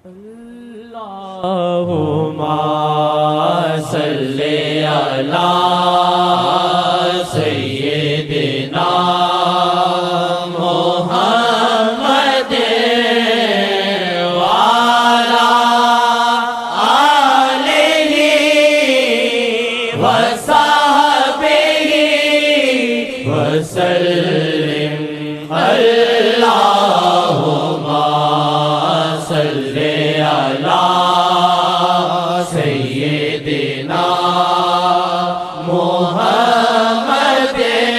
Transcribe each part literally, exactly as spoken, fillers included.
اللہم صلی علی سیدنا محمد وعلی آلہ وصحبہ وسلم اللہم صلی علی سیدنا محمد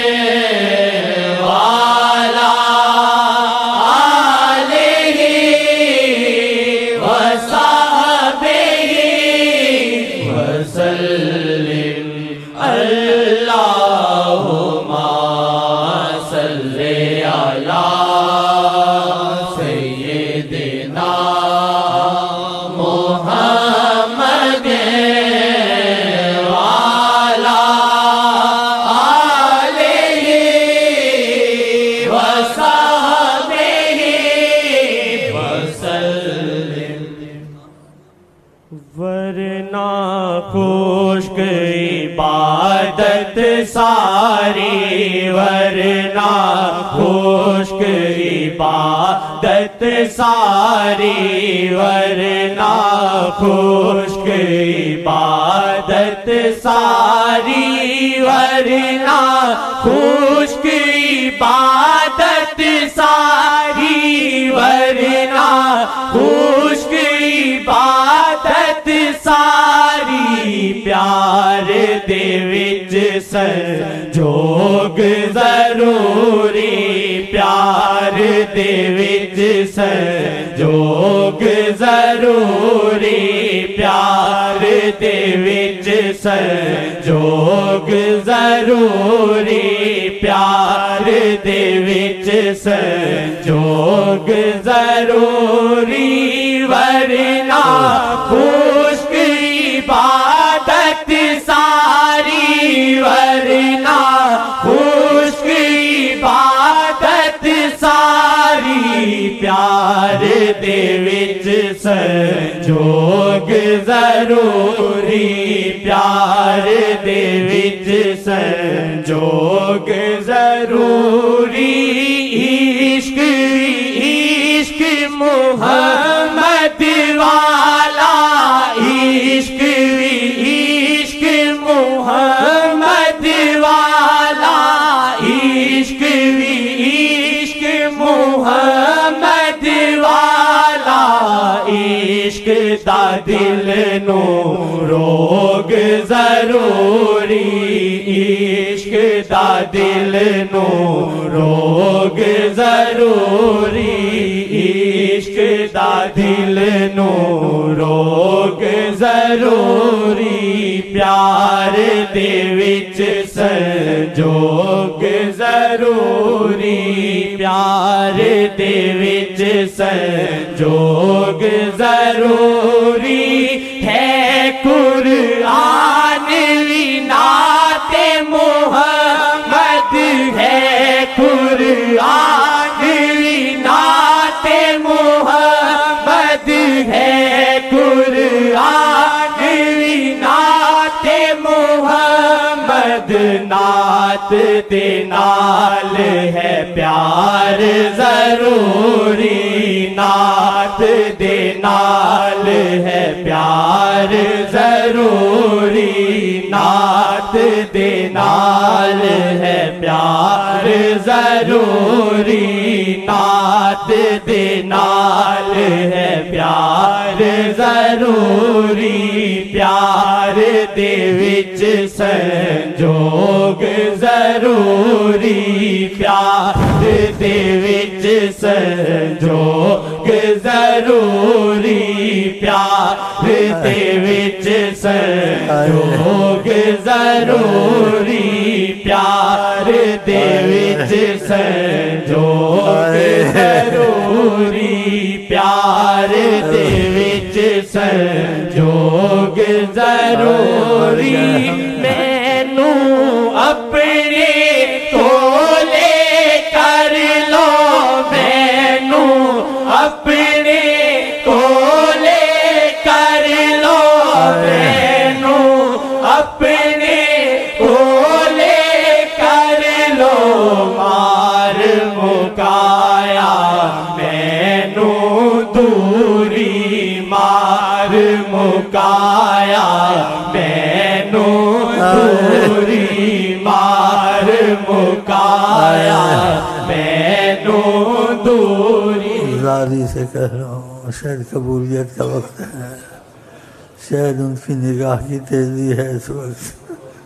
وعلی آلہ وصحبہ وسلم اللہم صلی علی سیدنا محمد وعلی آلہ وصحبہ وسلم ورنہ خشک عبادت ساری ورنہ خشک عبادت ساری ورنہ خشک عبادت ساری ورنہ خشک عبادت ساری ورنہ خشک عبادت ساری پیار دے وچ سنجوگ ضروری پیار دے وچ سنجوگ ضروری پیار دے وچ سنجوگ ضروری پیار دے وچ سنجوگ ضروری ورنہ خشک عبادت ساری ورنہ خشک عبادت ساری پیار دے وچ سنجوگ ضروری پیار دے وچ سنجوگ ضروری عشق عشق محمد والا عشق عشق محمد والا عشق عشق محمد والا عشق دا دل نو روگ ضروری عشق دا دل نو روگ ضروری عشق دا دل نو روگ ضروری پیار دے وچ سنجوگ ضروری پیار دے وچ سنجوگ ضروری ہے قرآن وی نعت محمد ہے قرآن وی نعت محمد ہے قرآن وی نعت محمد نعت دے نال ہے پیار ضروری نعت دے نال ہے پیار ضروری نعت دے نال ہے پیار ضروری نعت دے نال ہے پیار ضروری پیار دے وچ سنجوگ ضروری پیار دے وچ سنجوگ ضروری پیار دے وچ سنجوگ ضروری پیار دے وچ سنجوگ ضروری پیار دے وچ سنجوگ ضروری مینوں اپنے کولے کر لو مینوں اپنے کولے دوری مار مکایا مینو دوری مار مکایا مینو دوری. زاری سے کہہ رہا ہوں شاید قبولیت کا وقت ہے، شاید ان کی نگاہ کی تیزی ہے اس وقت.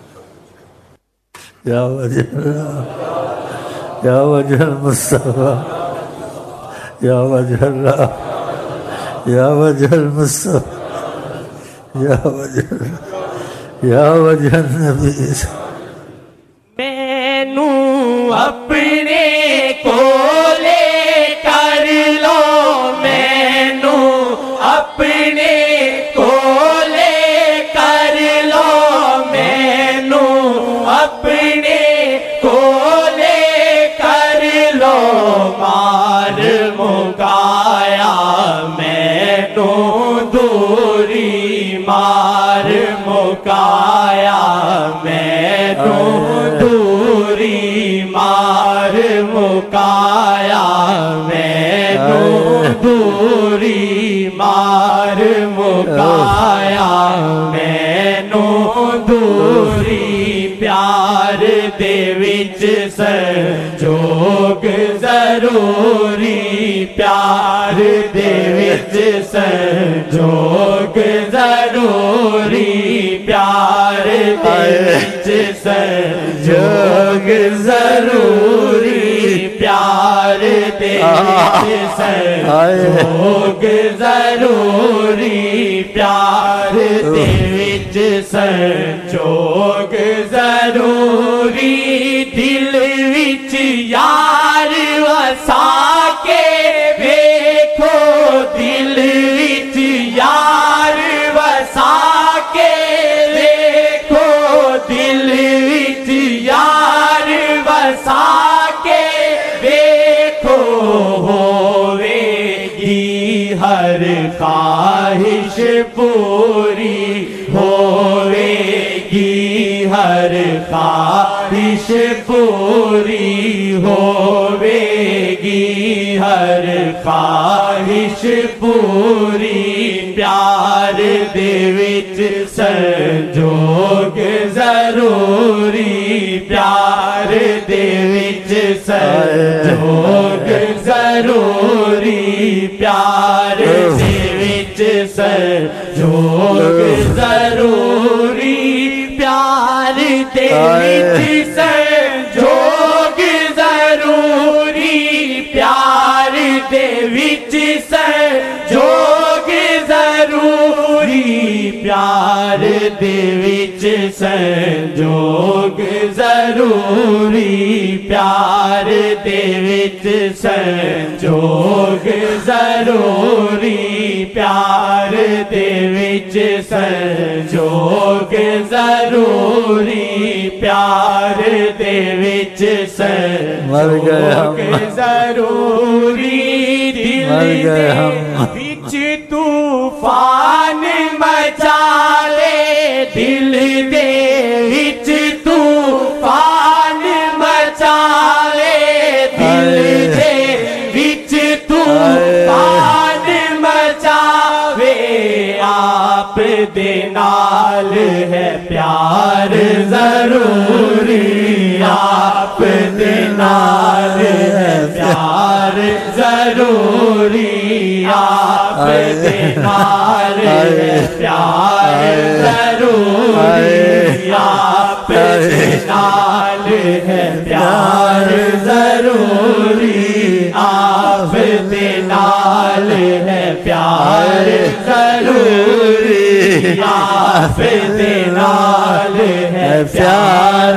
یا وجہ اللہ، یا وجہ المصطفیٰ، یا وجہ اللہ، یا وجہ المصطفیٰ، یا وجہ اللہ، یا وجہ النبی. مینو اپنے کولے کر لو، مینو اپنے کولے کر لو، مینو اپنے کولے کر لو، مار مکایا مینو دوری مار مکایا مینو دوری مار مکایا مینو دوری مار مکایا مینو دوری. پیار دے وچ سنجوگ ضروری، پیار دے وچ سنجوگ ضروری، پیار دے وچ سنجوگ ضروری، پیار دے وچ سنجوگ ضروری، پیار دے وچ سنجوگ ضروری. دل وچ یار وسا کے ویکھو، دل وچ یار وسا کے ویکھو، دل وچ یار وسا کے ویکھو، ہووے گی ہر خواہش پوری، ہووے گی ہر خواہش پوری، ہووے گی ہر خواہش پوری. پیار دے وچ سنجوگ ضروری، پیار دے وچ سنجوگ ضروری، پیار دے وچ سنجوگ ضروری، پیار دے وچ سنجوگ ضروری، پیار دے وچ سنجوگ ضروری، پیار دے وچ سنجوگ ضروری، پیار دے وچ سنجوگ ضروری، پیار دے وچ سنجوگ ضروری، پیار دے وچ سنجوگ ضروری. دل دے وچ طوفان مچا لے، دل دے وچ طوفان مچا لے، دل دے وچ طوفان مچاوے، آپ دے نال ہے پیار ضروری، آپ دے نال ہے پیار ضروری، آپ دے نال ہے پیار ضروری، آپ دے نال ہے پیار ضروری، آپ دے نال ہے پیار ضروری، آپ دے نال ہے پیار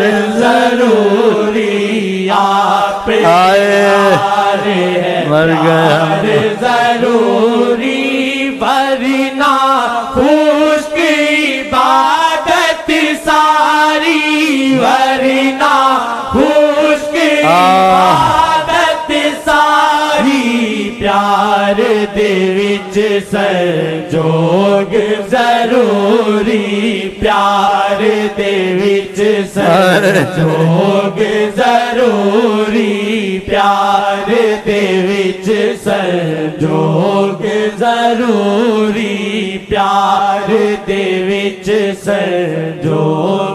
ضروری، آپ دے نال ہے پیار ضروری. ورنہ خشک عبادت ساری، ورنہ خشک عبادت ساری، پیار دے وچ سنجوگ ضروری پیار دے وچ سنجوگ ضروری پیار دے وچ سنجوگ ضروری پیار دے وچ سنجوگ